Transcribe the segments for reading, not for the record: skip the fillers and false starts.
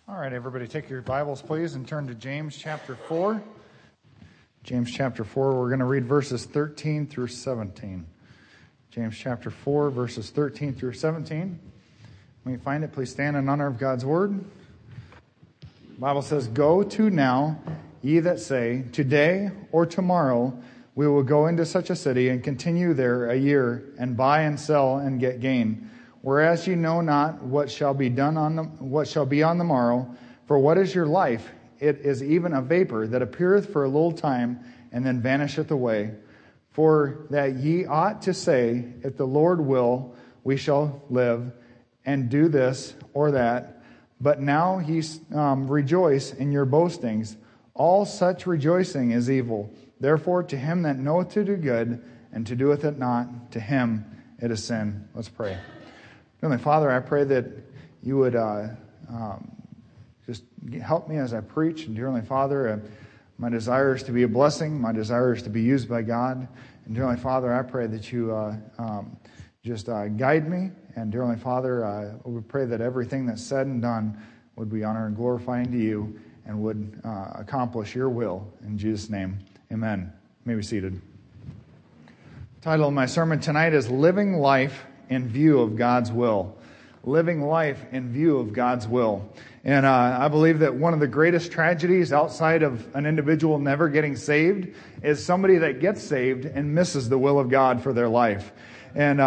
All right, everybody, take your Bibles, please, and turn to James chapter 4. James chapter 4, we're going to read verses 13 through 17. James chapter 4, verses 13 through 17. When you find it, please stand in honor of God's word. The Bible says, "Go to now, ye that say, today or tomorrow we will go into such a city and continue there a year, and buy and sell and get gain. Whereas ye know not what shall be on the morrow, for what is your life? It is even a vapor that appeareth for a little time, and then vanisheth away. For that ye ought to say, if the Lord will, we shall live, and do this or that. But now ye rejoice in your boastings. All such rejoicing is evil. Therefore to him that knoweth to do good, and to doeth it not, to him it is sin." Let's pray. Heavenly Father, I pray that you would just help me as I preach. And dear Heavenly Father, my desire is to be a blessing. My desire is to be used by God. And dear Heavenly Father, I pray that you just guide me. And dear Heavenly Father, we pray that everything that's said and done would be honor and glorifying to you and would accomplish your will. In Jesus' name, amen. You may be seated. The title of my sermon tonight is Living Life in View of God's Will. Living life in view of God's will. And I believe that one of the greatest tragedies outside of an individual never getting saved is somebody that gets saved and misses the will of God for their life. And,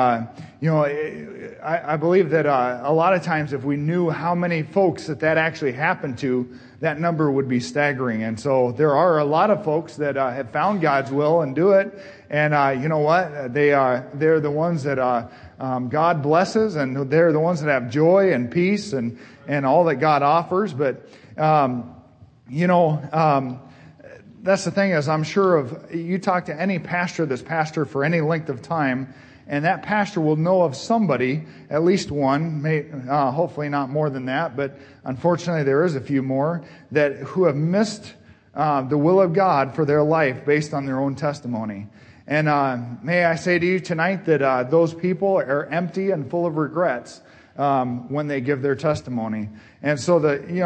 I believe that a lot of times if we knew how many folks that actually happened to, that number would be staggering. And so there are a lot of folks that have found God's will and do it. And you know what? They're the ones that God blesses, and they're the ones that have joy and peace and all that God offers. But, that's the thing is, I'm sure you talk to any pastor that's pastored for any length of time, and that pastor will know of somebody, at least one, hopefully not more than that, but unfortunately there is a few more, who have missed the will of God for their life based on their own testimony. And may I say to you tonight that those people are empty and full of regrets when they give their testimony. And so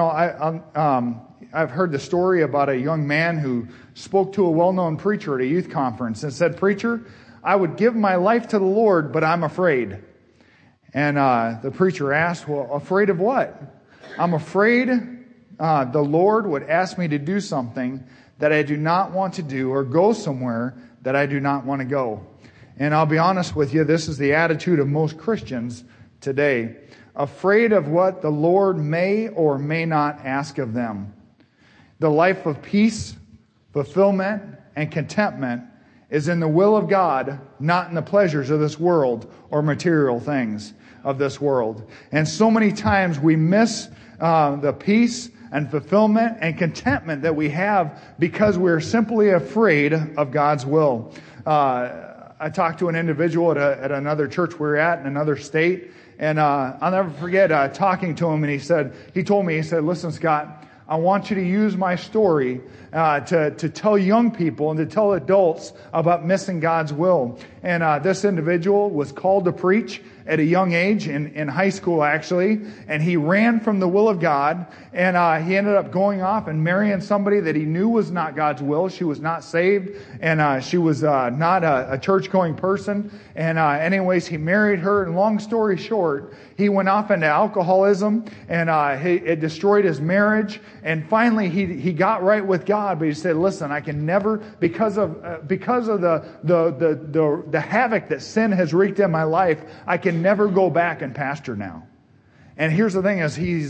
I've heard the story about a young man who spoke to a well-known preacher at a youth conference and said, "Preacher, I would give my life to the Lord, but I'm afraid." And the preacher asked, "Well, afraid of what?" "I'm afraid the Lord would ask me to do something that I do not want to do, or go somewhere that I do not want to go." And I'll be honest with you, this is the attitude of most Christians today. Afraid of what the Lord may or may not ask of them. The life of peace, fulfillment, and contentment is in the will of God, not in the pleasures of this world or material things of this world. And so many times we miss the peace and fulfillment and contentment that we have because we're simply afraid of God's will. I talked to an individual at another church we were at in another state, and I'll never forget talking to him, and he told me, "Listen, Scott, I want you to use my story to tell young people and to tell adults about missing God's will." And this individual was called to preach at a young age in high school, actually, and he ran from the will of God, and he ended up going off and marrying somebody that he knew was not God's will. She was not saved, and she was not a church-going person. And anyways, he married her, and long story short, he went off into alcoholism, and it destroyed his marriage. And finally, he got right with God, but he said, "Listen, I can never, because of the havoc that sin has wreaked in my life, I can never go back and pastor now." And here's the thing: is he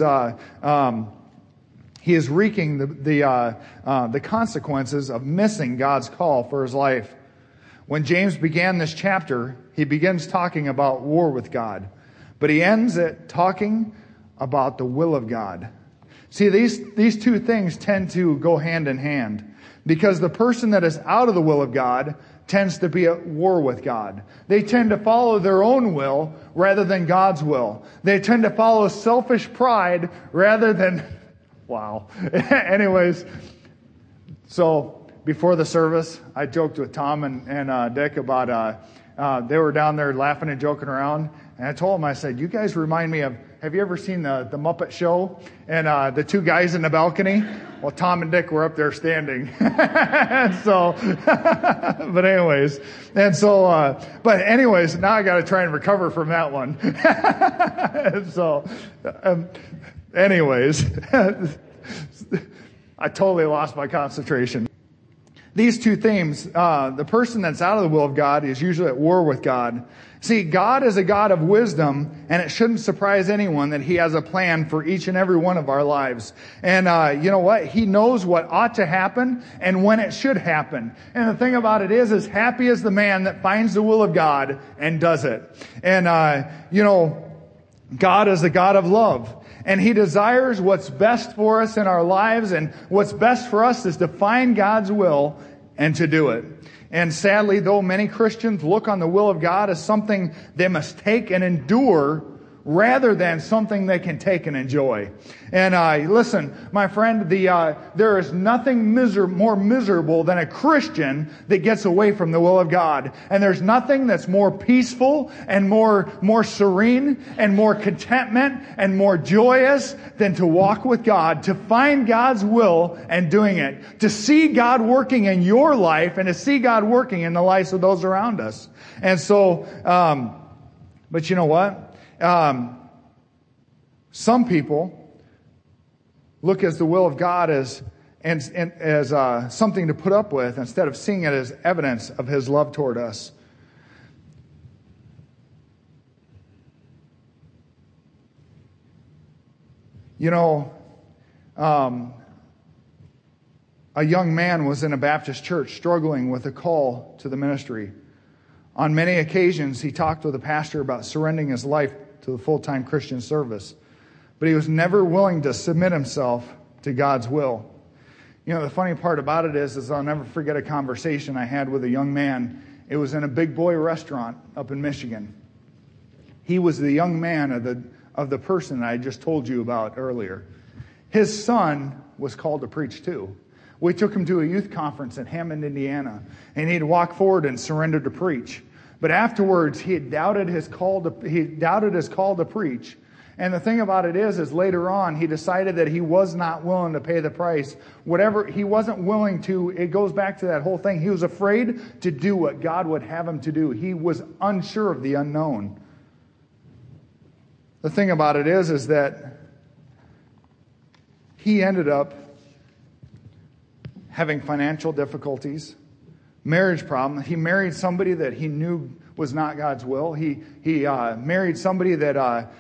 is wreaking the consequences of missing God's call for his life. When James began this chapter, he begins talking about war with God, but he ends it talking about the will of God. See, these two things tend to go hand in hand, because the person that is out of the will of God tends to be at war with God. They tend to follow their own will rather than God's will. They tend to follow selfish pride rather than, wow. Anyways, so before the service, I joked with Tom and Dick about, they were down there laughing and joking around. And I told them, I said, "You guys remind me of have you ever seen the Muppet Show and the two guys in the balcony? Well, Tom and Dick were up there standing. And so, but anyways, now I got to try and recover from that one. And so, anyways, I totally lost my concentration. These two themes, the person that's out of the will of God is usually at war with God. See, God is a God of wisdom, and it shouldn't surprise anyone that He has a plan for each and every one of our lives. And you know what? He knows what ought to happen and when it should happen. And the thing about it is happy is the man that finds the will of God and does it. And God is a God of love. And He desires what's best for us in our lives, and what's best for us is to find God's will and to do it. And sadly, though many Christians look on the will of God as something they must take and endure rather than something they can take and enjoy. And listen, my friend, there is nothing more miserable than a Christian that gets away from the will of God. And there's nothing that's more peaceful and more serene and more contentment and more joyous than to walk with God, to find God's will and doing it, to see God working in your life and to see God working in the lives of those around us. And so, but you know what? Some people look at the will of God as something to put up with instead of seeing it as evidence of His love toward us. You know, a young man was in a Baptist church struggling with a call to the ministry. On many occasions, he talked with the pastor about surrendering his life to the full-time Christian service. But he was never willing to submit himself to God's will. You know, the funny part about it is I'll never forget a conversation I had with a young man. It was in a big boy restaurant up in Michigan. He was the young man of the person I just told you about earlier. His son was called to preach too. We took him to a youth conference in Hammond, Indiana, and he'd walk forward and surrender to preach. But afterwards, he had doubted his call to preach. And the thing about it is later on, he decided that he was not willing to pay the price. Whatever, he wasn't willing to, it goes back to that whole thing. He was afraid to do what God would have him to do. He was unsure of the unknown. The thing about it is that he ended up having financial difficulties, marriage problem. He married somebody that he knew was not God's will. He married somebody that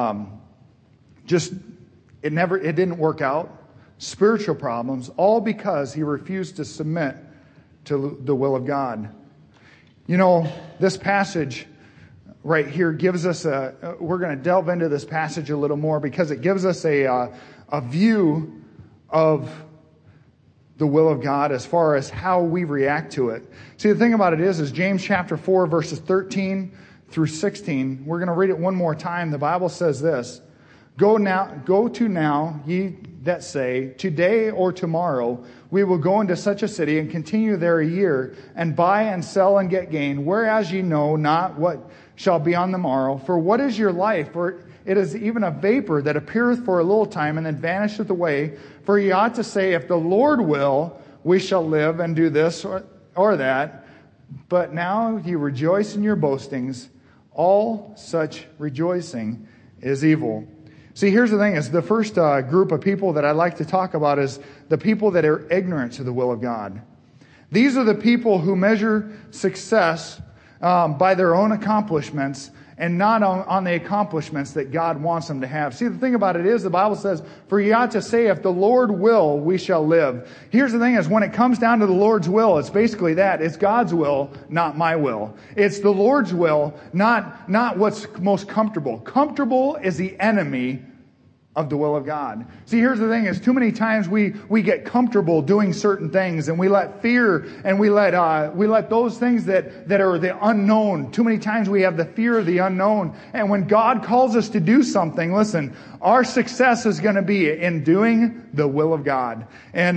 it didn't work out. Spiritual problems, all because he refused to submit to the will of God. You know, this passage right here gives us we're going to delve into this passage a little more because it gives us a view of the will of God as far as how we react to it. See, the thing about it is James chapter 4, verses 13 through 16. We're going to read it one more time. The Bible says this: Go to now, ye that say, today or tomorrow we will go into such a city and continue there a year, and buy and sell and get gain, whereas ye know not what shall be on the morrow. For what is your life? For it is even a vapor that appeareth for a little time and then vanisheth away. For ye ought to say, if the Lord will, we shall live and do this or that. But now ye rejoice in your boastings. All such rejoicing is evil. See, here's the thing: is the first group of people that I'd like to talk about is the people that are ignorant to the will of God. These are the people who measure success by their own accomplishments and not on the accomplishments that God wants them to have. See, the thing about it is the Bible says, for ye ought to say, if the Lord will, we shall live. Here's the thing: is when it comes down to the Lord's will, it's basically that. It's God's will, not my will. It's the Lord's will, not what's most comfortable. Comfortable is the enemy of the will of God. See, here's the thing: is too many times we get comfortable doing certain things, and we let fear and we let those things that are the unknown. Too many times we have the fear of the unknown. And when God calls us to do something, listen, our success is going to be in doing the will of God. And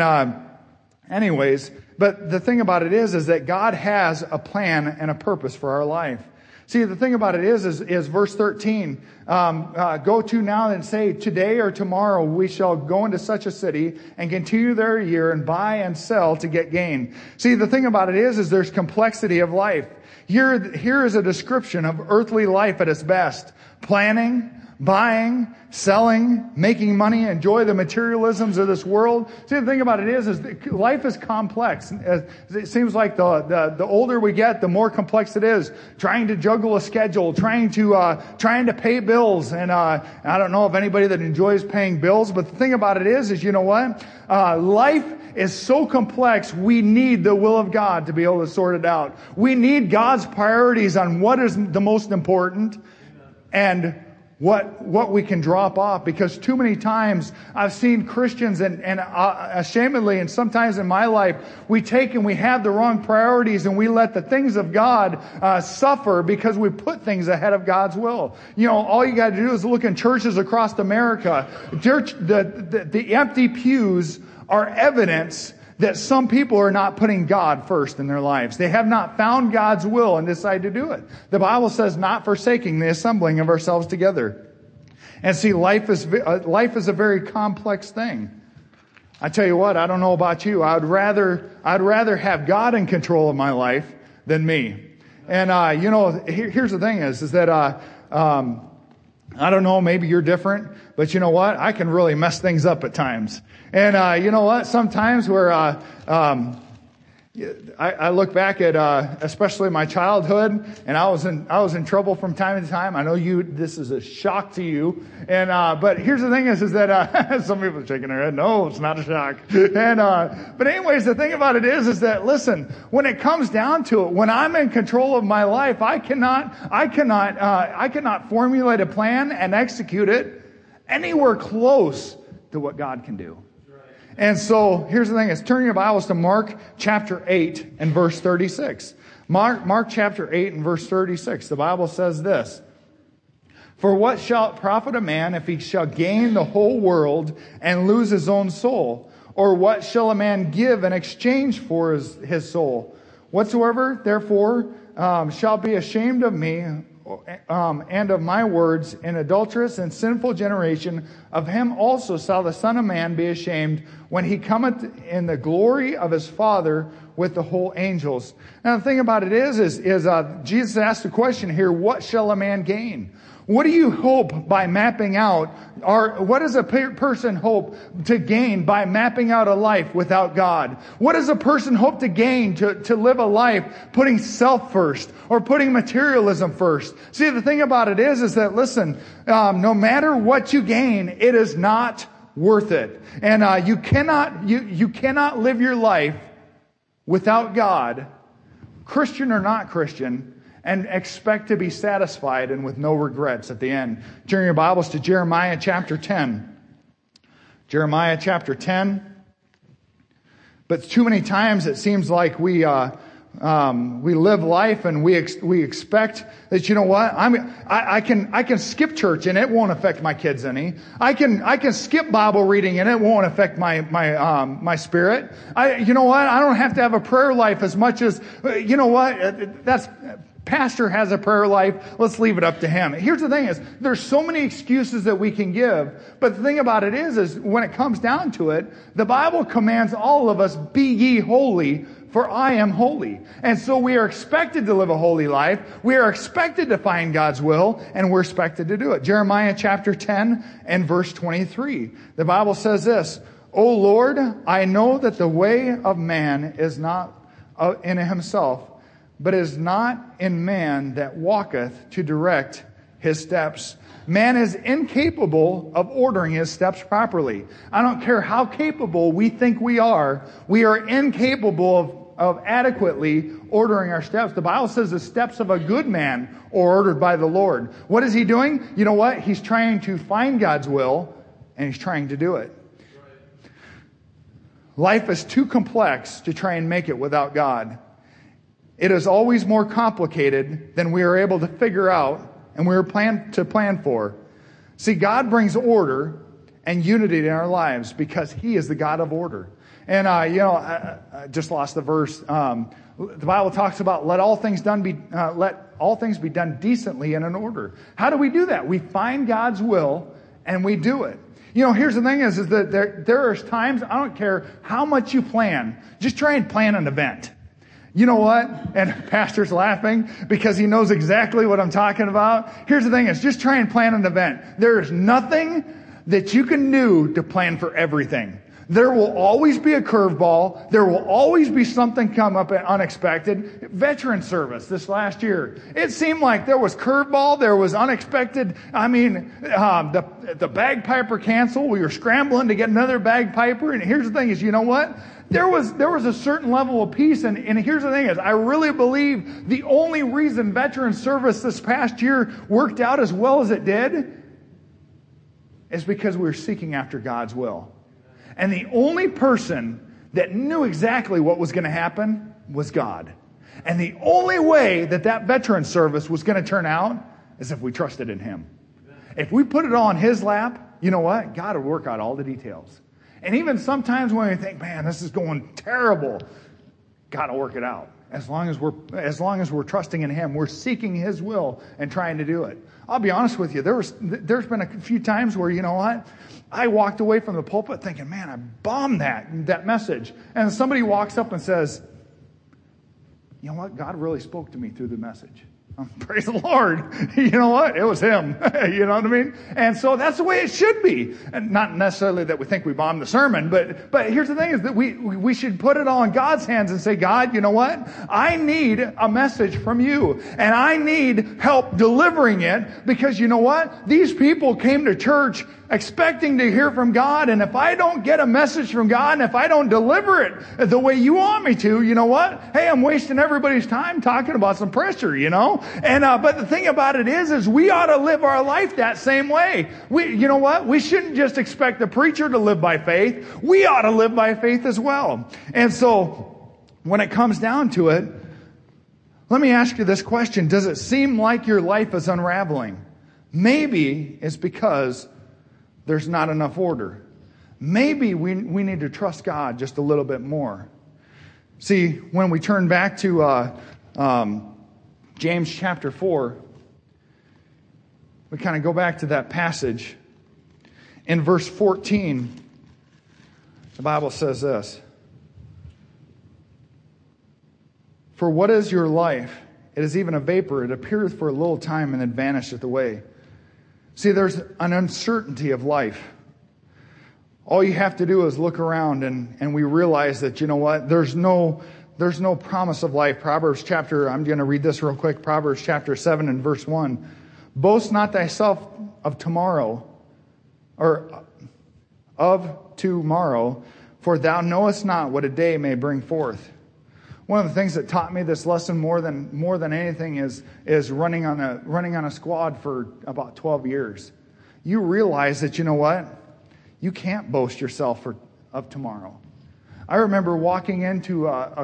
anyways, but the thing about it is that God has a plan and a purpose for our life. See, the thing about it is verse 13, go to now and say, today or tomorrow we shall go into such a city and continue there a year and buy and sell to get gain. See, the thing about it is there's complexity of life. Here is a description of earthly life at its best. Planning, buying, selling, making money, enjoy the materialisms of this world. See, the thing about it is life is complex. It seems like the older we get, the more complex it is. Trying to juggle a schedule, trying to pay bills. And, I don't know of anybody that enjoys paying bills, but the thing about it is you know what? Life is so complex, we need the will of God to be able to sort it out. We need God's priorities on what is the most important and what we can drop off, because too many times I've seen Christians and ashamedly, and sometimes in my life, we take and we have the wrong priorities and we let the things of God suffer because we put things ahead of God's will. You know, all you got to do is look in churches across America. The empty pews are evidence that some people are not putting God first in their lives. They have not found God's will and decide to do it. The Bible says not forsaking the assembling of ourselves together. And see, life is a very complex thing. I tell you what, I don't know about you. I'd rather have God in control of my life than me. And, here's the thing is that, I don't know, maybe you're different, but you know what? I can really mess things up at times. And, you know what? Sometimes where, I look back at, especially my childhood, and I was in trouble from time to time. I know this is a shock to you. And, but here's the thing is that, some people are shaking their head. No, it's not a shock. And, but anyways, the thing about it is that, listen, when it comes down to it, when I'm in control of my life, I cannot formulate a plan and execute it anywhere close to what God can do. And so here's the thing, is turn your Bibles to Mark chapter 8 and verse 36. Mark chapter 8 and verse 36. The Bible says this: for what shall it profit a man if he shall gain the whole world and lose his own soul? Or what shall a man give in exchange for his soul? Whatsoever therefore shall be ashamed of me and of my words in adulterous and sinful generation, of him also shall the Son of Man be ashamed when he cometh in the glory of his Father with the whole angels. Now the thing about it is Jesus asked the question here, what shall a man gain? What do you hope by mapping out, or what does a person hope to gain by mapping out a life without God? What does a person hope to gain to live a life putting self first or putting materialism first? See, the thing about it is that, listen, no matter what you gain, it is not worth it. And you cannot live your life without God, Christian or not Christian, and expect to be satisfied and with no regrets at the end. Turn your Bibles to Jeremiah chapter 10. Jeremiah chapter 10. But too many times it seems like we live life and we expect that, you know what, I can skip church and it won't affect my kids any. I can skip Bible reading and it won't affect my spirit. You know what, I don't have to have a prayer life as much as, you know what, that's pastor has a prayer life. Let's leave it up to him. Here's the thing is, there's so many excuses that we can give. But the thing about it is when it comes down to it, the Bible commands all of us, be ye holy, for I am holy. And so we are expected to live a holy life. We are expected to find God's will, and we're expected to do it. Jeremiah chapter 10 and verse 23. The Bible says this: O Lord, I know that the way of man is not in himself, but is not in man that walketh to direct his steps. Man is incapable of ordering his steps properly. I don't care how capable we think we are incapable of adequately ordering our steps. The Bible says the steps of a good man are ordered by the Lord. What is he doing? You know what? He's trying to find God's will, and he's trying to do it. Life is too complex to try and make it without God. It is always more complicated than we are able to figure out and we are plan for. See, God brings order and unity in our lives because He is the God of order. And, I just lost the verse. The Bible talks about let all things be done decently and in order. How do we do that? We find God's will and we do it. Here's the thing is that there are times, I don't care how much you plan, just try and plan an event. You know what? And Pastor's laughing because he knows exactly what I'm talking about. Here's the thing is just try and plan an event. There is nothing that you can do to plan for everything. There will always be a curveball. There will always be something come up unexpected. Veteran service this last year. It seemed like there was curveball. There was unexpected. The bagpiper canceled. We were scrambling to get another bagpiper. And here's the thing is, you know what? There was a certain level of peace. And here's the thing is, I really believe the only reason veteran service this past year worked out as well as it did is because we were seeking after God's will. And the only person that knew exactly what was going to happen was God. And the only way that veteran service was going to turn out is if we trusted in Him. If we put it all in His lap, you know what? God will work out all the details. And even sometimes when we think, man, this is going terrible, God will work it out. As long as we're trusting in Him, we're seeking His will and trying to do it. I'll be honest with you. There's been a few times where, you know what? I walked away from the pulpit thinking, man, I bombed that message. And somebody walks up and says, you know what? God really spoke to me through the message. Praise the Lord. You know what? It was Him. You know what I mean? And so that's the way it should be. And not necessarily that we think we bombed the sermon, but here's the thing is that we should put it all in God's hands and say, God, you know what? I need a message from You. And I need help delivering it because you know what? These people came to church expecting to hear from God. And if I don't get a message from God and if I don't deliver it the way You want me to, you know what? Hey, I'm wasting everybody's time talking about some pressure, you know? And, but the thing about it is we ought to live our life that same way. You know what? We shouldn't just expect the preacher to live by faith. We ought to live by faith as well. And so when it comes down to it, let me ask you this question. Does it seem like your life is unraveling? Maybe it's because there's not enough order. Maybe we need to trust God just a little bit more. See, when we turn back to James chapter 4, we kind of go back to that passage. In verse 14, the Bible says this. For what is your life? It is even a vapor. It appeareth for a little time and then vanisheth away. See, there's an uncertainty of life. All you have to do is look around and we realize that, you know what, there's no promise of life. I'm going to read this real quick. Proverbs chapter 7 and verse 1. Boast not thyself of tomorrow, or of tomorrow, for thou knowest not what a day may bring forth. One of the things that taught me this lesson more than anything is running on a squad for about 12 years. You realize that, you know what? You can't boast yourself of tomorrow. I remember walking into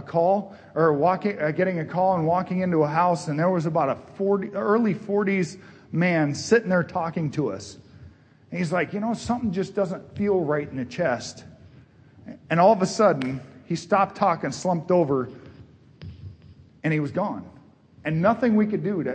getting a call and walking into a house, and there was about early 40s man sitting there talking to us. And he's like, you know, something just doesn't feel right in the chest. And all of a sudden, he stopped talking, slumped over, and he was gone. And nothing we could do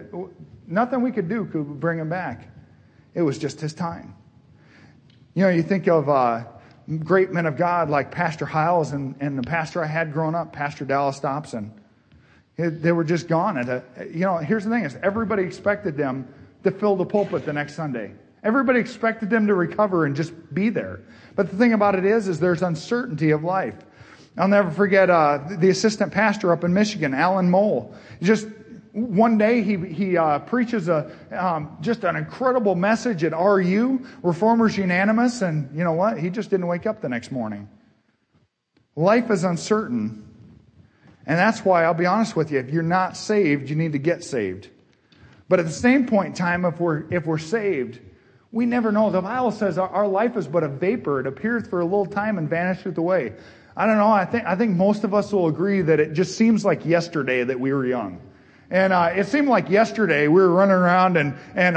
could bring him back. It was just his time. You know, you think of great men of God like Pastor Hiles and the pastor I had growing up, Pastor Dallas Dobson. They were just gone. Here's the thing is everybody expected them to fill the pulpit the next Sunday. Everybody expected them to recover and just be there. But the thing about it is there's uncertainty of life. I'll never forget the assistant pastor up in Michigan, Alan Mole. Just one day he preaches just an incredible message at RU, Reformers Unanimous, and you know what? He just didn't wake up the next morning. Life is uncertain. And that's why, I'll be honest with you, if you're not saved, you need to get saved. But at the same point in time, if we're saved, we never know. The Bible says our life is but a vapor. It appeareth for a little time and vanisheth away. I don't know. I think most of us will agree that it just seems like yesterday that we were young. And it seemed like yesterday we were running around and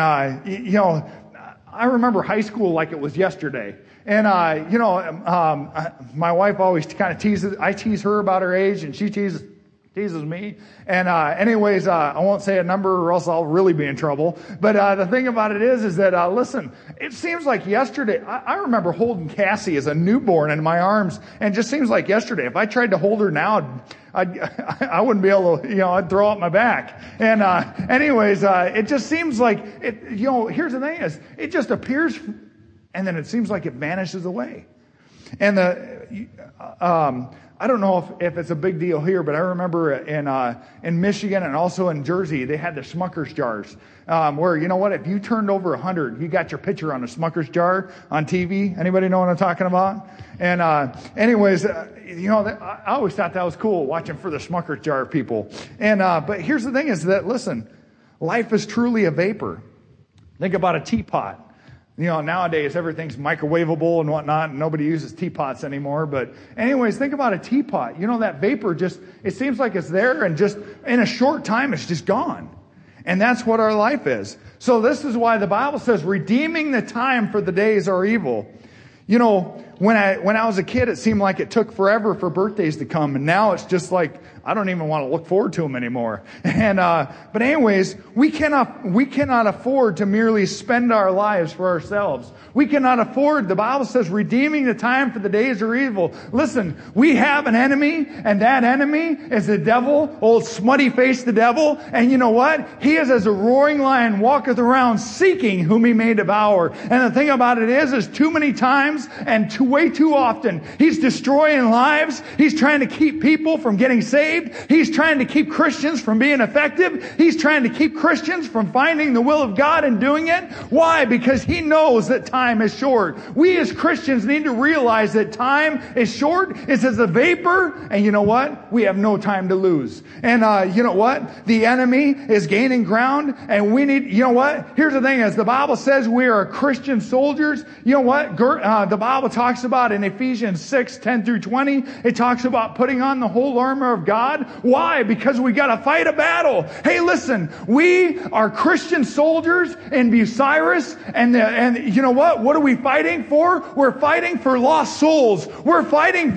I remember high school like it was yesterday. And, my wife always kind of teases, I tease her about her age and she teases Teases me. And anyways, I won't say a number or else I'll really be in trouble. But the thing about it is that, listen, it seems like yesterday, I remember holding Cassie as a newborn in my arms, and it just seems like yesterday. If I tried to hold her now, I wouldn't be able to, I'd throw out my back. And anyways, it just seems like, here's the thing is, it just appears, and then it seems like it vanishes away. And I don't know if it's a big deal here, but I remember in Michigan and also in Jersey, they had the Smucker's jars, where, you know what, if you turned over 100, you got your picture on a Smucker's jar on TV. Anybody know what I'm talking about? And anyways, I always thought that was cool, watching for the Smucker's jar people. And but here's the thing is that, listen, life is truly a vapor. Think about a teapot. Nowadays everything's microwavable and whatnot, and nobody uses teapots anymore. But anyways, think about a teapot. That vapor it seems like it's there, and just in a short time it's just gone. And that's what our life is. So this is why the Bible says, redeeming the time, for the days are evil. When I was a kid, it seemed like it took forever for birthdays to come, and now it's just like, I don't even want to look forward to them anymore. And, but anyways, we cannot afford to merely spend our lives for ourselves. We cannot afford, the Bible says, redeeming the time, for the days are evil. Listen, we have an enemy, and that enemy is the devil, old smutty face the devil. And you know what? He is as a roaring lion, walketh around seeking whom he may devour. And the thing about it is too many times and way too often, he's destroying lives. He's trying to keep people from getting saved. He's trying to keep Christians from being effective. He's trying to keep Christians from finding the will of God and doing it. Why? Because he knows that time is short. We as Christians need to realize that time is short. It's as a vapor. And you know what? We have no time to lose. And you know what? The enemy is gaining ground, and we need, you know what? Here's the thing is, the Bible says we are Christian soldiers. You know what? The Bible talks about in Ephesians 6:10-20, it talks about putting on the whole armor of God. Why? Because we got to fight a battle. Hey, listen, we are Christian soldiers in Bucyrus, and you know what? What are we fighting for? We're fighting for lost souls. We're fighting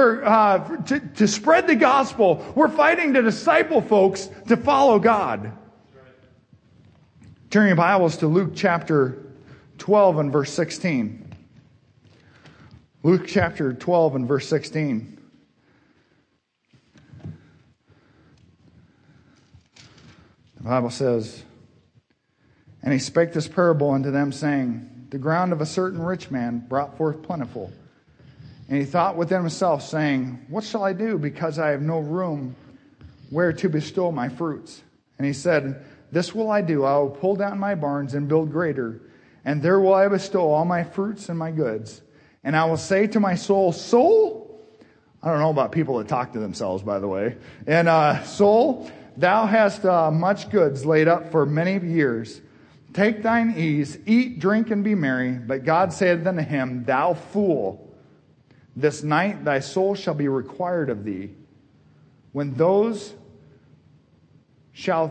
to spread the gospel. We're fighting to disciple folks to follow God. Turn your Bibles to Luke chapter 12 and verse 16. Luke chapter 12 and verse 16. The Bible says, and he spake this parable unto them, saying, the ground of a certain rich man brought forth plentiful. And he thought within himself, saying, what shall I do, because I have no room where to bestow my fruits? And he said, this will I do. I will pull down my barns and build greater, and there will I bestow all my fruits and my goods. And I will say to my soul, soul, I don't know about people that talk to themselves, by the way. And soul, thou hast much goods laid up for many years. Take thine ease, eat, drink, and be merry. But God said unto him, thou fool, this night thy soul shall be required of thee. When those shall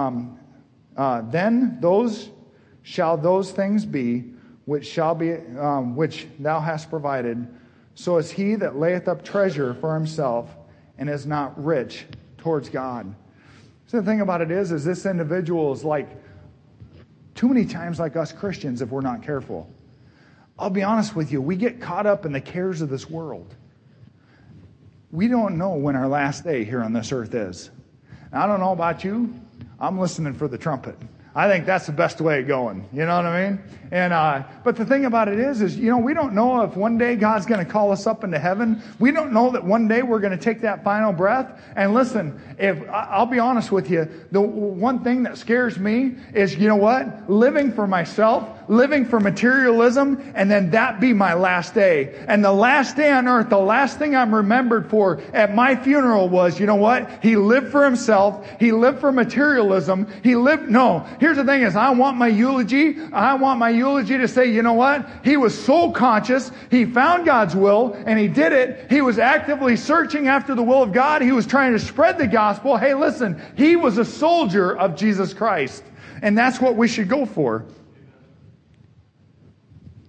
those things be which thou hast provided. So is he that layeth up treasure for himself and is not rich towards God. So the thing about it is this individual is like too many times like us Christians if we're not careful. I'll be honest with you, we get caught up in the cares of this world. We don't know when our last day here on this earth is. And I don't know about you, I'm listening for the trumpet. I think that's the best way of going. You know what I mean? And but the thing about it is we don't know if one day God's going to call us up into heaven. We don't know that one day we're going to take that final breath. And listen, I'll be honest with you, the one thing that scares me is, you know what? Living for myself, living for materialism, and then that be my last day. And the last day on earth, the last thing I'm remembered for at my funeral was, you know what? He lived for himself. He lived for materialism. Here's the thing is, I want my eulogy to say, you know what? He was soul conscious. He found God's will and he did it. He was actively searching after the will of God. He was trying to spread the gospel. Hey, listen, he was a soldier of Jesus Christ. And that's what we should go for.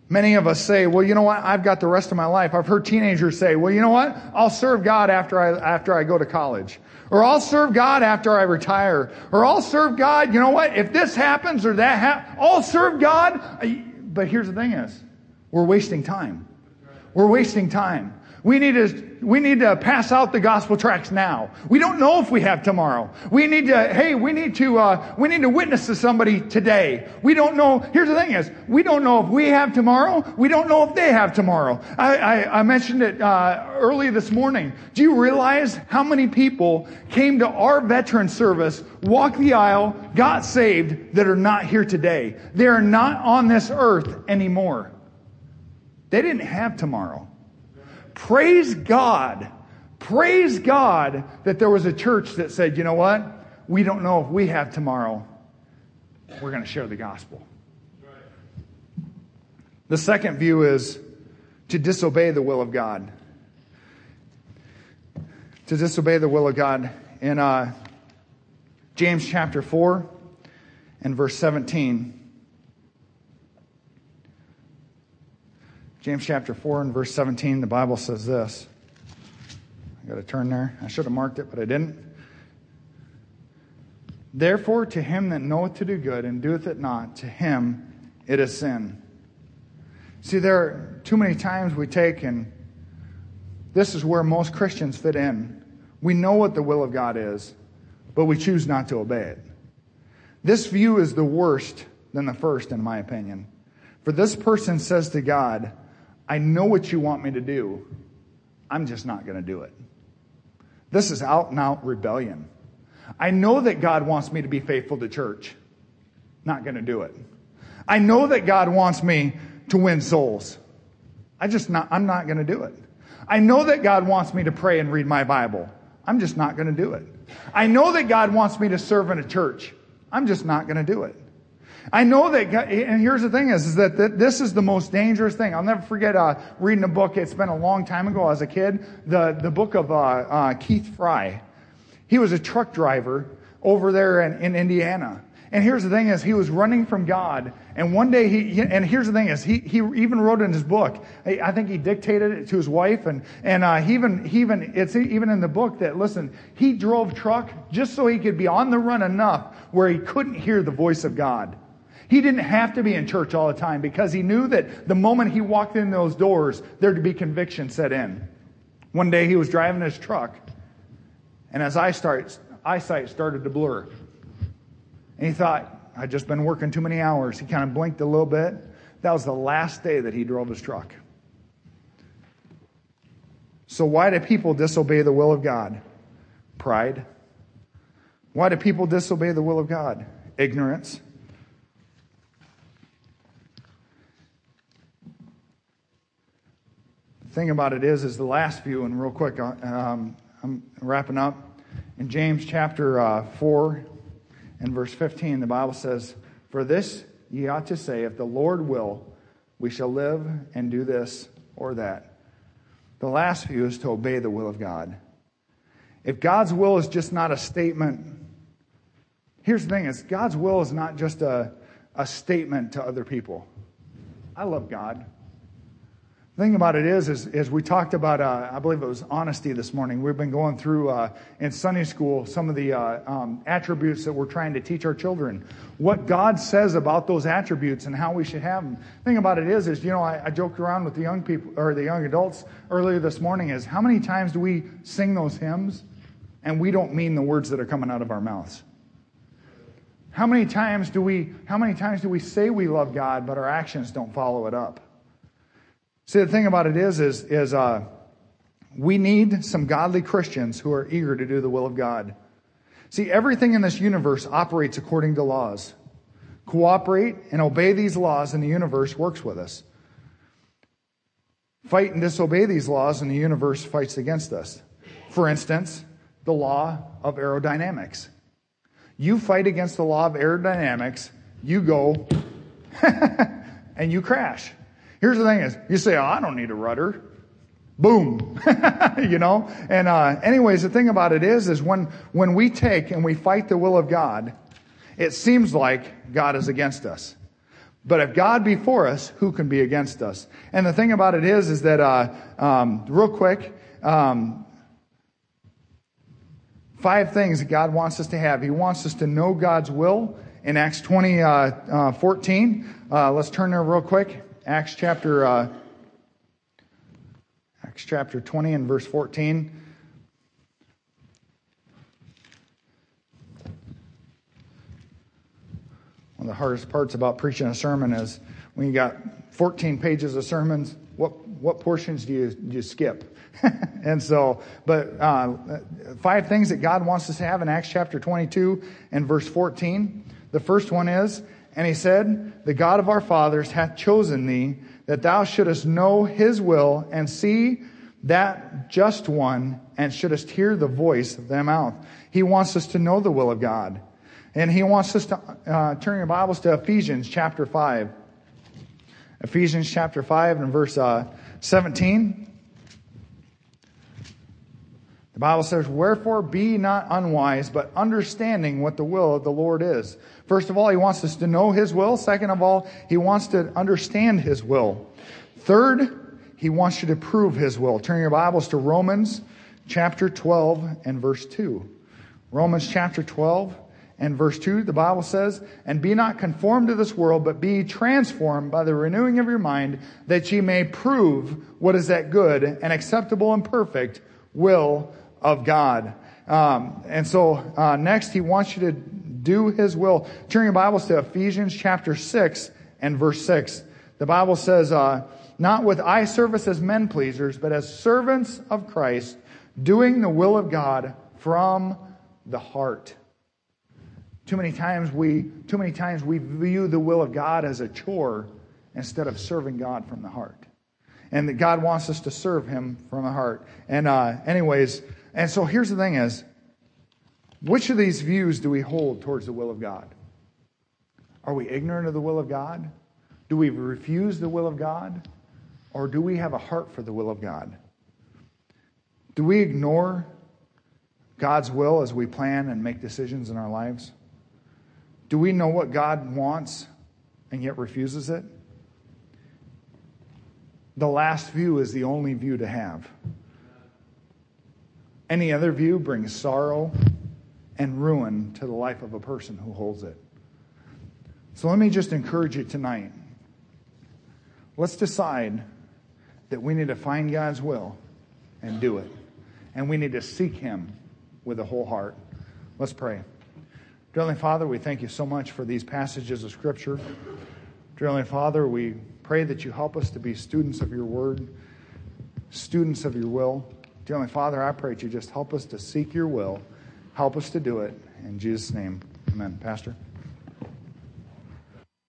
Many of us say, well, you know what? I've got the rest of my life. I've heard teenagers say, well, you know what? I'll serve God after I go to college. Or I'll serve God after I retire. Or I'll serve God, you know what? If this happens or that happens, I'll serve God. But here's the thing is, we're wasting time. We're wasting time. We need to pass out the gospel tracts now. We don't know if we have tomorrow. We need to witness to somebody today. We don't know. Here's the thing is, we don't know if we have tomorrow. We don't know if they have tomorrow. I mentioned it early this morning. Do you realize how many people came to our veteran service, walked the aisle, got saved, that are not here today? They are not on this earth anymore. They didn't have tomorrow. Praise God. Praise God that there was a church that said, you know what? We don't know if we have tomorrow. We're going to share the gospel. The second view is to disobey the will of God. To disobey the will of God. In James chapter 4 and verse 17. James chapter 4 and verse 17, the Bible says this. I got to turn there. I should have marked it, but I didn't. Therefore, to him that knoweth to do good and doeth it not, to him it is sin. See, there are too many times we take, and this is where most Christians fit in. We know what the will of God is, but we choose not to obey it. This view is the worst than the first, in my opinion. For this person says to God, I know what you want me to do. I'm just not going to do it. This is out and out rebellion. I know that God wants me to be faithful to church. Not going to do it. I know that God wants me to win souls. I'm not going to do it. I know that God wants me to pray and read my Bible. I'm just not going to do it. I know that God wants me to serve in a church. I'm just not going to do it. I know that God, and here's the thing is that this is the most dangerous thing. I'll never forget reading a book. It's been a long time ago as a kid. The book of Keith Fry. He was a truck driver over there in Indiana. And here's the thing is he was running from God. And one day and here's the thing is he even wrote in his book. I think he dictated it to his wife and it's even in the book that, listen, he drove truck just so he could be on the run enough where he couldn't hear the voice of God. He didn't have to be in church all the time because he knew that the moment he walked in those doors, there'd be conviction set in. One day he was driving his truck, and his eyesight started to blur. And he thought, I'd just been working too many hours. He kind of blinked a little bit. That was the last day that he drove his truck. So why do people disobey the will of God? Pride. Why do people disobey the will of God? Ignorance. Thing about it is the last view, and real quick, I'm wrapping up. In James chapter 4 and verse 15, the Bible says, for this ye ought to say, if the Lord will, we shall live and do this or that. The last view is to obey the will of God. If God's will is just not a statement, here's the thing, is God's will is not just a statement to other people. I love God. The thing about it is we talked about, I believe it was honesty this morning. We've been going through in Sunday school some of the attributes that we're trying to teach our children. What God says about those attributes and how we should have them. The thing about it is I joked around with the young people or the young adults earlier this morning. Is how many times do we sing those hymns and we don't mean the words that are coming out of our mouths? How many times do we say we love God but our actions don't follow it up? See, the thing about it is we need some godly Christians who are eager to do the will of God. See, everything in this universe operates according to laws. Cooperate and obey these laws and the universe works with us. Fight and disobey these laws and the universe fights against us. For instance, the law of aerodynamics. You fight against the law of aerodynamics, you go and you crash. Here's the thing is, you say, I don't need a rudder. Boom. And anyways, the thing about it is when we take and we fight the will of God, it seems like God is against us. But if God be for us, who can be against us? And the thing about it is that, real quick, 5 things that God wants us to have. He wants us to know God's will in Acts 20:14. Let's turn there real quick. Acts chapter 20 and verse 14. One of the hardest parts about preaching a sermon is when you got 14 pages of sermons, what portions do you skip? And so, but 5 things that God wants us to have in Acts chapter 22 and verse 14. The first one is, and he said, the God of our fathers hath chosen thee, that thou shouldest know his will, and see that just one, and shouldest hear the voice of their mouth. He wants us to know the will of God. And he wants us to turn your Bibles to Ephesians chapter 5. Ephesians chapter 5 and verse 17. The Bible says, wherefore be not unwise, but understanding what the will of the Lord is. First of all, he wants us to know his will. Second of all, he wants to understand his will. Third, he wants you to prove his will. Turn your Bibles to Romans chapter 12 and verse 2. Romans chapter 12 and verse 2, the Bible says, and be not conformed to this world, but be transformed by the renewing of your mind, that ye may prove what is that good and acceptable and perfect will of God. And so next, he wants you to do his will. Turn your Bibles to Ephesians chapter 6 and verse 6. The Bible says, not with eye service as men pleasers, but as servants of Christ, doing the will of God from the heart. Too many times we view the will of God as a chore instead of serving God from the heart. And that God wants us to serve him from the heart. And and so here's the thing is, which of these views do we hold towards the will of God? Are we ignorant of the will of God? Do we refuse the will of God? Or do we have a heart for the will of God? Do we ignore God's will as we plan and make decisions in our lives? Do we know what God wants and yet refuses it? The last view is the only view to have. Any other view brings sorrow and ruin to the life of a person who holds it. So let me just encourage you tonight. Let's decide that we need to find God's will and do it. And we need to seek him with a whole heart. Let's pray. Dear Heavenly Father, we thank you so much for these passages of Scripture. Dear Heavenly Father, we pray that you help us to be students of your word, students of your will. Dear Heavenly Father, I pray that you just help us to seek your will. Help us to do it. In Jesus' name, amen. Pastor?